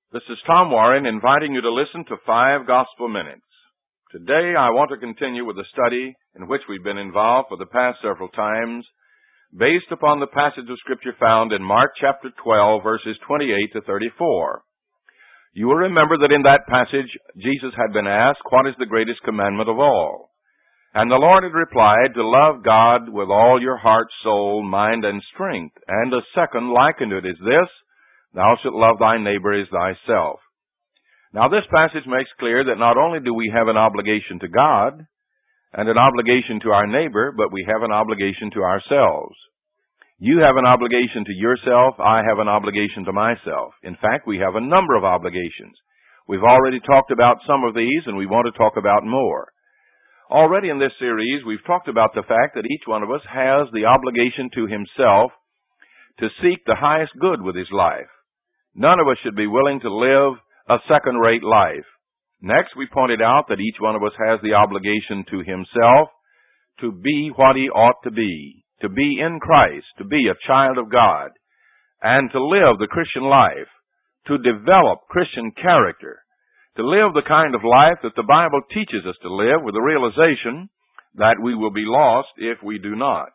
This is Tom Warren inviting you to listen to 5 Gospel Minutes. Today I want to continue with a study in which we've been involved for the past several times, based upon the passage of Scripture found in Mark chapter 12, verses 28 to 34. You will remember that in that passage, Jesus had been asked, "What is the greatest commandment of all?" And the Lord had replied, "To love God with all your heart, soul, mind, and strength. And a second like unto it is this, Thou shalt love thy neighbor as thyself." Now this passage makes clear that not only do we have an obligation to God and an obligation to our neighbor, but we have an obligation to ourselves. You have an obligation to yourself. I have an obligation to myself. In fact, we have a number of obligations. We've already talked about some of these, and we want to talk about more. Already in this series, we've talked about the fact that each one of us has the obligation to himself to seek the highest good with his life. None of us should be willing to live a second-rate life. Next, we pointed out that each one of us has the obligation to himself to be what he ought to be in Christ, to be a child of God, and to live the Christian life, to develop Christian character, to live the kind of life that the Bible teaches us to live, with the realization that we will be lost if we do not.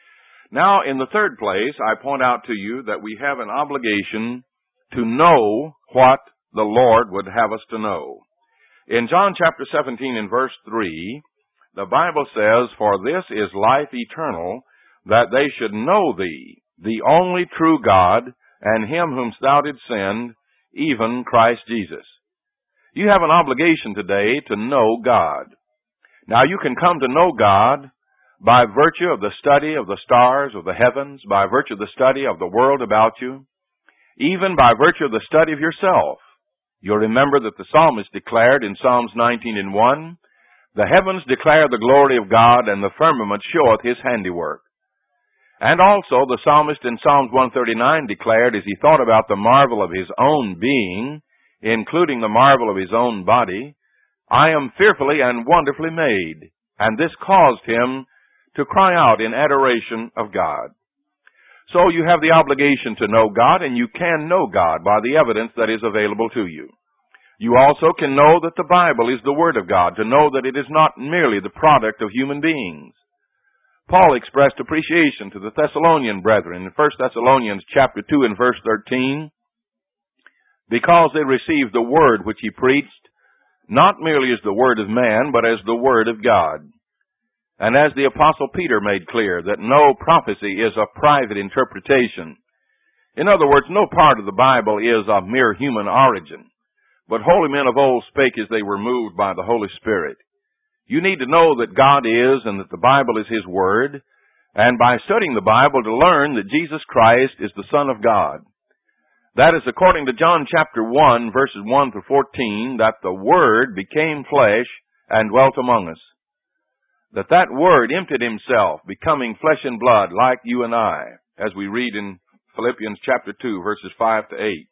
Now, in the third place, I point out to you that we have an obligation to know what the Lord would have us to know. In John chapter 17 and verse 3, the Bible says, "For this is life eternal, that they should know thee, the only true God, and him whom thou didst send, even Christ Jesus." You have an obligation today to know God. Now, you can come to know God by virtue of the study of the stars of the heavens, by virtue of the study of the world about you, even by virtue of the study of yourself. You'll remember that the psalmist declared in Psalms 19 and 1, "The heavens declare the glory of God, and the firmament showeth his handiwork." And also the psalmist in Psalms 139 declared, as he thought about the marvel of his own being, including the marvel of his own body, "I am fearfully and wonderfully made." And this caused him to cry out in adoration of God. So you have the obligation to know God, and you can know God by the evidence that is available to you. You also can know that the Bible is the Word of God, to know that it is not merely the product of human beings. Paul expressed appreciation to the Thessalonian brethren in 1 Thessalonians chapter 2 and verse 13, because they received the Word which he preached, not merely as the Word of man, but as the Word of God. And as the Apostle Peter made clear, that no prophecy is a private interpretation. In other words, no part of the Bible is of mere human origin, but holy men of old spake as they were moved by the Holy Spirit. You need to know that God is, and that the Bible is his Word, and by studying the Bible to learn that Jesus Christ is the Son of God. That is according to John chapter 1, verses 1 to 14, that the Word became flesh and dwelt among us. That Word emptied himself, becoming flesh and blood like you and I, as we read in Philippians chapter 2, verses 5 to 8.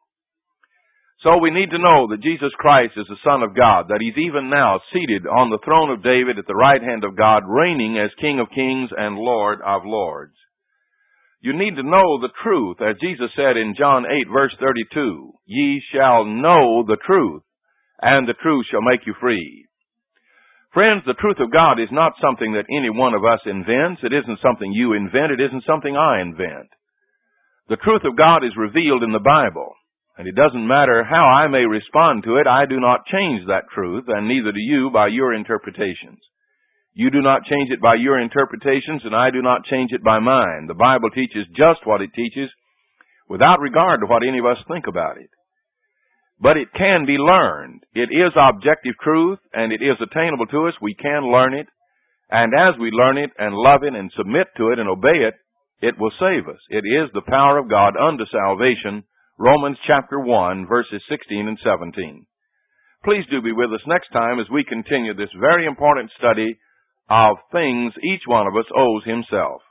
So we need to know that Jesus Christ is the Son of God, that he's even now seated on the throne of David at the right hand of God, reigning as King of kings and Lord of lords. You need to know the truth, as Jesus said in John 8, verse 32, "Ye shall know the truth, and the truth shall make you free." Friends, the truth of God is not something that any one of us invents. It isn't something you invent. It isn't something I invent. The truth of God is revealed in the Bible, and it doesn't matter how I may respond to it. I do not change that truth, and neither do you by your interpretations. You do not change it by your interpretations, and I do not change it by mine. The Bible teaches just what it teaches, without regard to what any of us think about it. But it can be learned. It is objective truth, and it is attainable to us. We can learn it, and as we learn it and love it and submit to it and obey it, it will save us. It is the power of God unto salvation, Romans chapter 1, verses 16 and 17. Please do be with us next time as we continue this very important study of things each one of us owes himself.